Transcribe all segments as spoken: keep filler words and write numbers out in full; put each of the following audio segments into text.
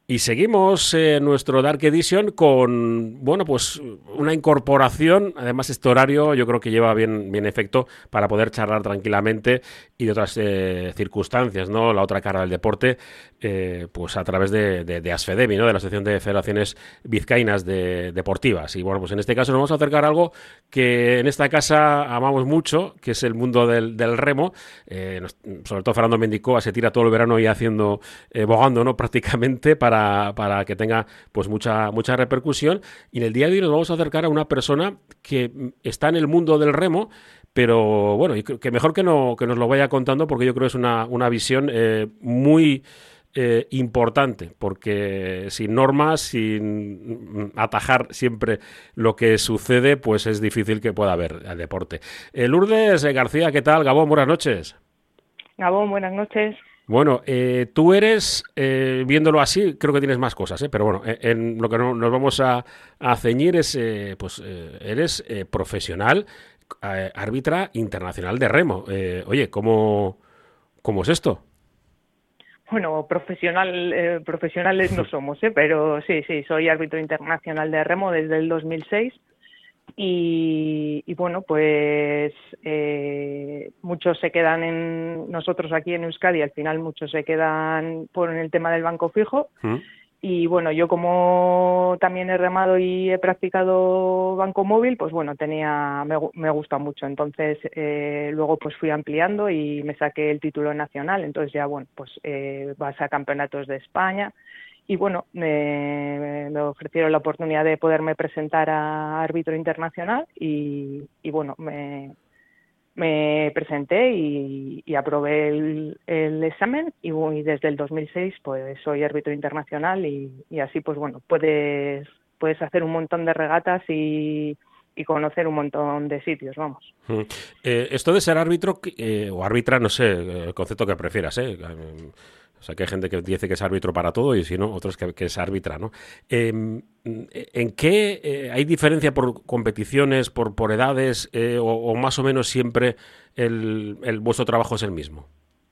Y seguimos eh, nuestro Dark Edition con, bueno, pues una incorporación. Además, este horario yo creo que lleva bien, bien efecto para poder charlar tranquilamente y de otras eh, circunstancias, ¿no? La otra cara del deporte, eh, pues a través de, de, de ASFEDEMI, ¿no? De la Asociación de Federaciones Vizcaínas de, Deportivas. Y bueno, pues en este caso nos vamos a acercar a algo que en esta casa amamos mucho, que es el mundo del, del remo. Eh, nos, sobre todo Fernando Mendicoa se tira todo el verano ahí haciendo, eh, bogando, ¿no? Prácticamente para Para, para que tenga pues mucha mucha repercusión. Y en el día de hoy nos vamos a acercar a una persona que está en el mundo del remo, pero bueno, que mejor que, no, que nos lo vaya contando, porque yo creo que es una, una visión eh, muy eh, importante, porque sin normas, sin atajar siempre lo que sucede, pues es difícil que pueda haber el deporte. Eh, Lourdes García, ¿qué tal? Gabón, buenas noches. Gabón, buenas noches. Bueno, eh, tú eres, eh, viéndolo así, creo que tienes más cosas, ¿eh? Pero bueno, en, en lo que no, nos vamos a, a ceñir es, eh, pues, eh, eres eh, profesional, eh, árbitra internacional de remo. Eh, oye, ¿cómo, ¿cómo es esto? Bueno, profesional, eh, profesionales no somos, ¿eh? Pero sí, sí, soy árbitro internacional de remo desde el dos mil seis y, y bueno, pues eh, muchos se quedan en nosotros aquí en Euskadi, al final muchos se quedan por el tema del banco fijo. ¿Mm? Y bueno, yo como también he remado y he practicado banco móvil, pues bueno, tenía, me, me gusta mucho. Entonces, eh, luego pues fui ampliando y me saqué el título nacional. Entonces ya, bueno, pues eh, vas a campeonatos de España. Y bueno, me, me ofrecieron la oportunidad de poderme presentar a árbitro internacional y, y bueno, me, me presenté y, y aprobé el, el examen y, y desde el dos mil seis pues soy árbitro internacional y, y así pues bueno, puedes, puedes hacer un montón de regatas y, y conocer un montón de sitios, vamos. ¿Mm? Eh, esto de ser árbitro eh, o árbitra, no sé, el concepto que prefieras, ¿eh? O sea, que hay gente que dice que es árbitro para todo y si no, otros que, que es árbitra, ¿no? Eh, ¿En qué eh, hay diferencia por competiciones, por, por edades eh, o, o más o menos siempre el, el vuestro trabajo es el mismo?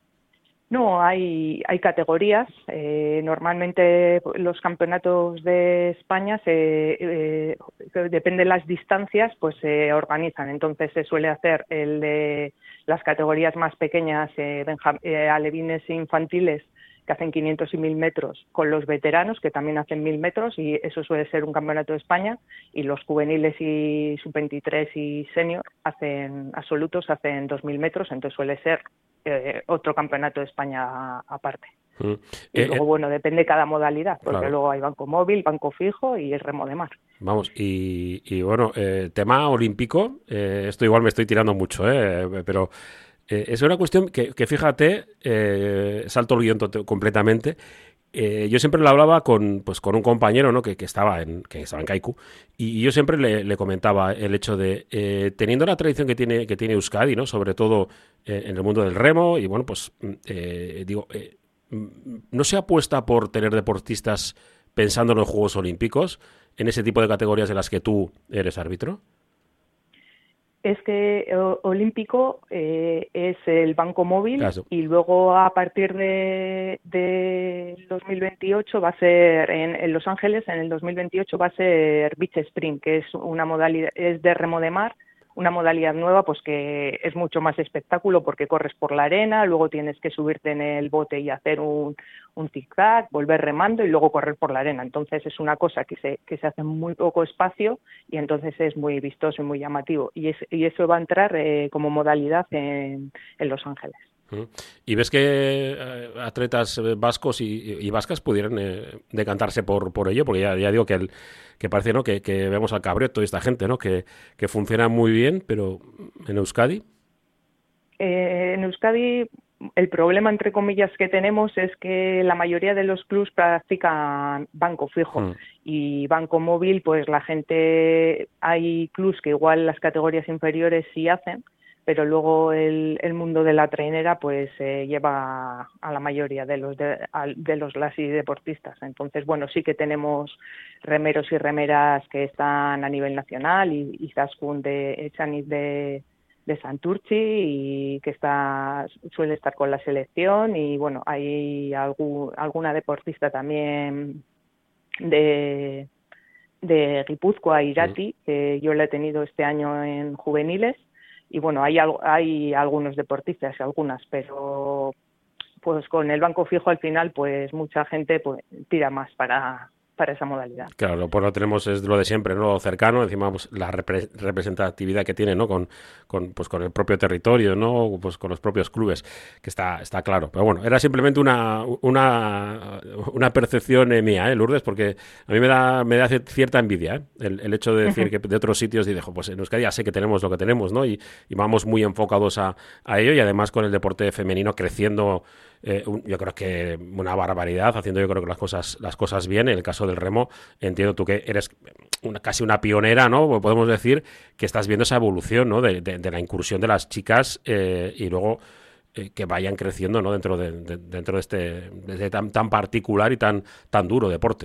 No, hay, hay categorías. Eh, normalmente los campeonatos de España, se, eh, depende de las distancias, pues se organizan. Entonces se suele hacer el de las categorías más pequeñas, eh, benja, eh, alevines e infantiles, que hacen quinientos y mil metros, con los veteranos, que también hacen mil metros, y eso suele ser un campeonato de España, y los juveniles y sub veintitrés y senior hacen absolutos, hacen dos mil metros, entonces suele ser eh, otro campeonato de España aparte. Mm. Y Eh, luego, eh, bueno, depende cada modalidad, porque claro, luego hay banco móvil, banco fijo y el remo de mar. vamos, y, y bueno, eh, tema olímpico, eh, esto igual me estoy tirando mucho, eh, pero eh, es una cuestión que, que fíjate, eh, salto el guión to- completamente. Eh, yo siempre lo hablaba con, pues, con un compañero, ¿no? que, que estaba en que estaba en Kaiku y, y yo siempre le, le comentaba el hecho de eh, teniendo la tradición que tiene que tiene Euskadi, ¿no? Sobre todo eh, en el mundo del remo y bueno, pues eh, digo, eh, no se apuesta por tener deportistas pensando en los Juegos Olímpicos en ese tipo de categorías de las que tú eres árbitro. Es que o, olímpico eh, es el banco móvil Claro. y luego a partir de, de dos mil veintiocho va a ser en, en Los Ángeles, en el dos mil veintiocho va a ser Beach Sprint, que es una modalidad, es de remo de mar, una modalidad nueva pues que es mucho más espectáculo porque corres por la arena, luego tienes que subirte en el bote y hacer un, un zigzag, volver remando y luego correr por la arena. Entonces es una cosa que se, que se hace en muy poco espacio y entonces es muy vistoso y muy llamativo. Y, es, y eso va a entrar eh, como modalidad en, en Los Ángeles. Mm. Y ves que eh, atletas eh, vascos y, y vascas pudieran eh, decantarse por, por ello, porque ya, ya digo que, el, que parece, ¿no? que, que vemos al Cabreto y esta gente, ¿no? que, que funciona muy bien, pero en Euskadi. Eh, en Euskadi el problema, entre comillas, que tenemos es que la mayoría de los clubs practican banco fijo Mm. y banco móvil, pues la gente, hay clubs que igual las categorías inferiores sí hacen, pero luego el, el mundo de la trainera pues eh, lleva a la mayoría de los de, de los las y deportistas. Entonces, bueno, sí que tenemos remeros y remeras que están a nivel nacional y, y Zaskun de Echaniz de de Santurchi y que está suele estar con la selección, y bueno, hay algún, alguna deportista también de, de Guipúzcoa, Irati, que yo la he tenido este año en juveniles, y bueno, hay, hay algunos deportistas, algunas, pero pues con el banco fijo al final pues mucha gente pues tira más para para esa modalidad. Claro, pues lo tenemos es lo de siempre, ¿no? Lo cercano, encima pues, la repre representatividad que tiene, ¿no? Con, con, pues, con el propio territorio, ¿no? Pues con los propios clubes, que está, está claro. Pero bueno, era simplemente una, una, una percepción eh, mía, ¿eh, Lourdes? Porque a mí me da, me da cierta envidia, ¿eh? El, el hecho de decir que de otros sitios, y dejo, pues en Euskadi ya sé que tenemos lo que tenemos, ¿no? Y, y vamos muy enfocados a, a ello, y además con el deporte femenino creciendo. Eh, un, yo creo que una barbaridad, haciendo yo creo que las cosas las cosas bien. En el caso del remo, entiendo tú que eres una, casi una pionera, ¿no? Podemos decir que estás viendo esa evolución, ¿no? De, de, de la incursión de las chicas eh, y luego eh, que vayan creciendo, ¿no? Dentro de, de dentro de este de este tan, tan particular y tan tan duro deporte.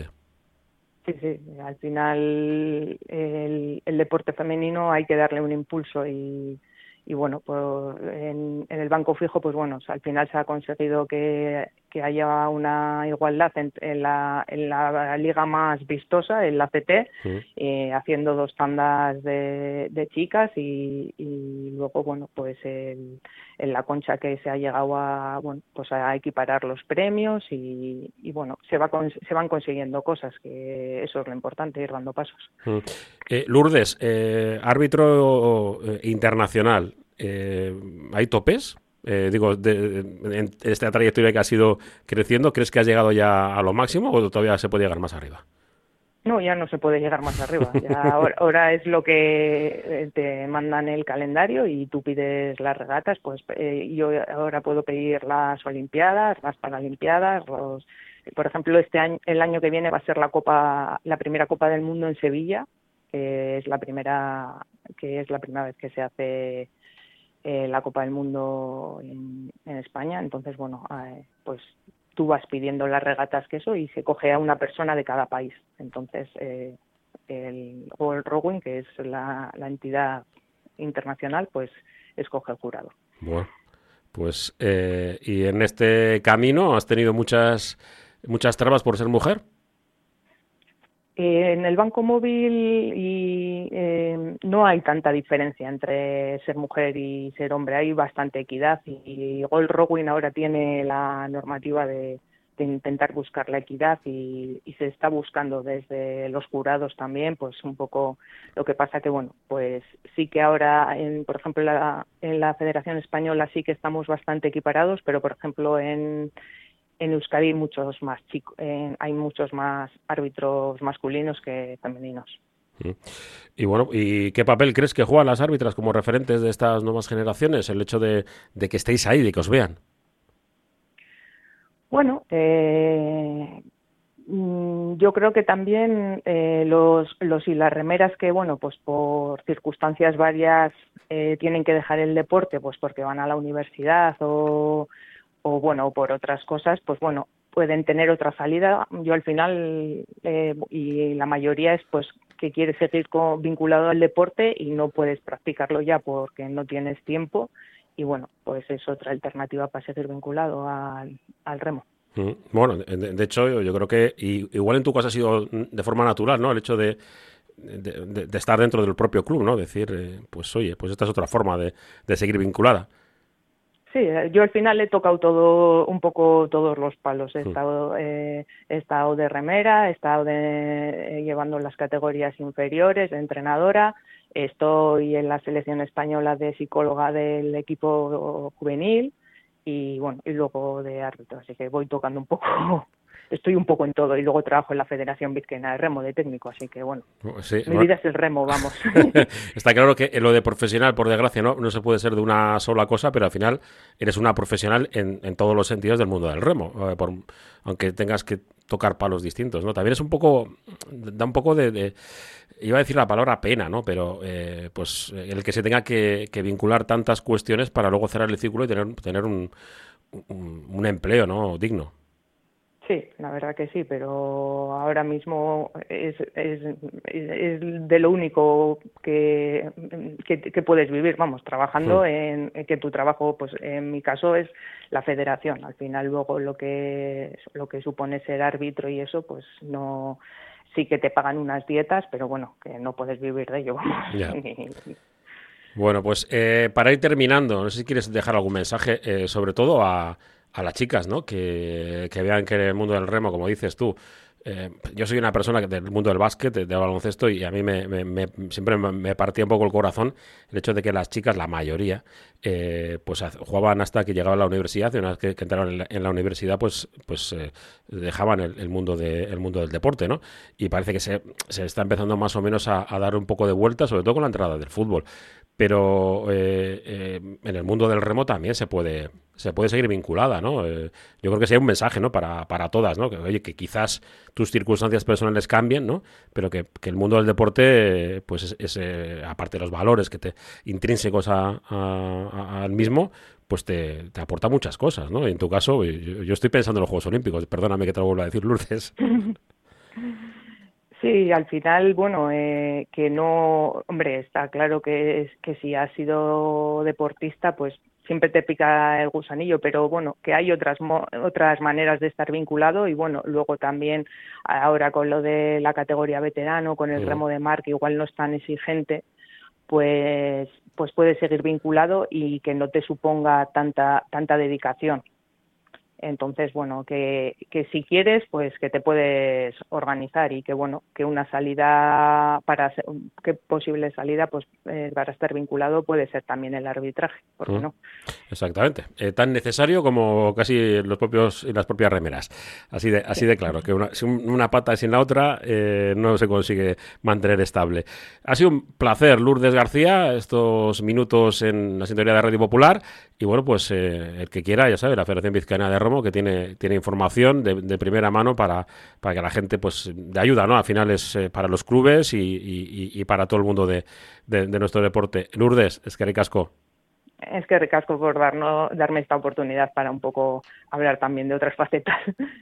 Sí, sí. Al final el, el deporte femenino hay que darle un impulso y Y bueno, pues en, en el banco fijo, pues bueno, o sea, al final se ha conseguido que, que haya una igualdad en, en, la, en la liga más vistosa, en la C T, sí. eh, haciendo dos tandas de, de chicas y, y luego, bueno, pues el, en la concha que se ha llegado a, bueno, pues a equiparar los premios y, y bueno, se, va con, se van consiguiendo cosas, que eso es lo importante, ir dando pasos. Mm. Eh, Lourdes, eh, árbitro eh, internacional, eh, ¿hay topes? Eh, digo, de, de, en esta trayectoria que has ido creciendo, ¿crees que has llegado ya a lo máximo o todavía se puede llegar más arriba? No, ya no se puede llegar más arriba. Ya ahora, ahora es lo que te mandan el calendario y tú pides las regatas. Pues eh, yo ahora puedo pedir las Olimpiadas, las Paralimpiadas, los, por ejemplo, este año, el año que viene va a ser la Copa, la primera Copa del Mundo en Sevilla, que es la primera, que es la primera vez que se hace eh, la Copa del Mundo en, en España. Entonces, bueno, eh, pues tú vas pidiendo las regatas que eso y se coge a una persona de cada país. Entonces, eh, el World Rowing, que es la, la entidad internacional, pues escoge el jurado. Bueno, pues eh, y en este camino has tenido muchas muchas trabas por ser mujer. Eh, en el banco móvil y, eh, no hay tanta diferencia entre ser mujer y ser hombre, hay bastante equidad y, y World Rowing ahora tiene la normativa de, de intentar buscar la equidad y, y se está buscando desde los jurados también, pues un poco lo que pasa que bueno, pues sí que ahora, en, por ejemplo, la, en la Federación Española sí que estamos bastante equiparados, pero por ejemplo en En Euskadi hay muchos más chicos, eh, hay muchos más árbitros masculinos que femeninos. Y bueno, ¿y qué papel crees que juegan las árbitras como referentes de estas nuevas generaciones? El hecho de, de que estéis ahí, de que os vean. Bueno, eh, yo creo que también eh, los, los y las remeras que, bueno, pues por circunstancias varias eh, tienen que dejar el deporte, pues porque van a la universidad o o bueno, por otras cosas, pues bueno, pueden tener otra salida. Yo al final, eh, y la mayoría es pues que quieres seguir con, vinculado al deporte y no puedes practicarlo ya porque no tienes tiempo y bueno, pues es otra alternativa para seguir vinculado al, al remo. Bueno, de, de hecho yo, yo creo que y, igual en tu caso ha sido de forma natural, ¿no? El hecho de, de, de, de estar dentro del propio club, ¿no? Decir, eh, pues oye, pues esta es otra forma de, de seguir vinculada. Sí, yo al final he tocado todo, un poco todos los palos. He estado, eh, he estado de remera, he estado de, eh, llevando las categorías inferiores, de entrenadora, estoy en la selección española de psicóloga del equipo juvenil y bueno, y luego de árbitro, así que voy tocando un poco. Estoy un poco en todo y luego trabajo en la Federación Vizcaína de Remo de técnico, así que bueno, sí, mi vida es el remo, vamos. Está claro que lo de profesional, por desgracia, no no se puede ser de una sola cosa, pero al final eres una profesional en, en todos los sentidos del mundo del remo, eh, por, aunque tengas que tocar palos distintos, ¿no? También es un poco, da un poco de, de iba a decir la palabra pena, ¿no? Pero eh, pues el que se tenga que, que vincular tantas cuestiones para luego cerrar el círculo y tener, tener un, un, un empleo, ¿no? Digno. Sí, la verdad que sí, pero ahora mismo es, es, es de lo único que, que, que puedes vivir, vamos, trabajando Hmm. en, en que tu trabajo, pues en mi caso es la federación. Al final luego lo que lo que supone ser árbitro y eso, pues no, sí que te pagan unas dietas, pero bueno, que no puedes vivir de ello, vamos. Ya. Ni- Bueno, pues eh, para ir terminando, no sé si quieres dejar algún mensaje, eh, sobre todo a, a las chicas, ¿no? Que, que vean que en el mundo del remo, como dices tú, eh, yo soy una persona que- del mundo del básquet, de- del baloncesto, y a mí me, me- me- siempre me, me partía un poco el corazón el hecho de que las chicas, la mayoría, eh, pues haz- jugaban hasta que llegaban a la universidad, y una vez que, que entraron en la, en la universidad, pues, pues eh, dejaban el, el mundo de, el mundo del deporte, ¿no? Y parece que se, se está empezando más o menos a, a dar un poco de vuelta, sobre todo con la entrada del fútbol. Pero eh, eh, en el mundo del remo también se puede se puede seguir vinculada, ¿no? Eh, yo creo que sería un mensaje, ¿no? Para, para todas, ¿no? Que, oye, que quizás tus circunstancias personales cambien, ¿no? Pero que, que el mundo del deporte, eh, pues es, es, eh, aparte de los valores que te intrínsecos a, a- a- al mismo, pues te, te aporta muchas cosas, ¿no? Y en tu caso, yo, yo estoy pensando en los Juegos Olímpicos, perdóname que te lo vuelva a decir, Lourdes. Sí, al final, bueno, eh, que no, hombre, está claro que es que si has sido deportista, pues siempre te pica el gusanillo, pero bueno, que hay otras mo- otras maneras de estar vinculado y bueno, luego también ahora con lo de la categoría veterano, con el Mm. remo de mar, que igual no es tan exigente, pues pues puedes seguir vinculado y que no te suponga tanta tanta dedicación. Entonces, bueno, que, que si quieres, pues que te puedes organizar y que, bueno, que una salida para, se- que posible salida, pues eh, para estar vinculado puede ser también el arbitraje, ¿por qué Mm. no? Exactamente. Eh, tan necesario como casi los propios y las propias remeras. Así de, así Sí. de claro, que una, si un- una pata sin la otra eh, no se consigue mantener estable. Ha sido un placer, Lourdes García, estos minutos en la sintonía de Radio Popular. Y bueno, pues eh, el que quiera, ya sabe, la Federación Vizcaína de Remo, que tiene, tiene información de, de primera mano para, para que la gente, pues, de ayuda, ¿no? Al final es eh, para los clubes y, y- y para todo el mundo de, de- de nuestro deporte. Lourdes, es que ricasco. Es que ricasco por darnos, darme esta oportunidad para un poco hablar también de otras facetas.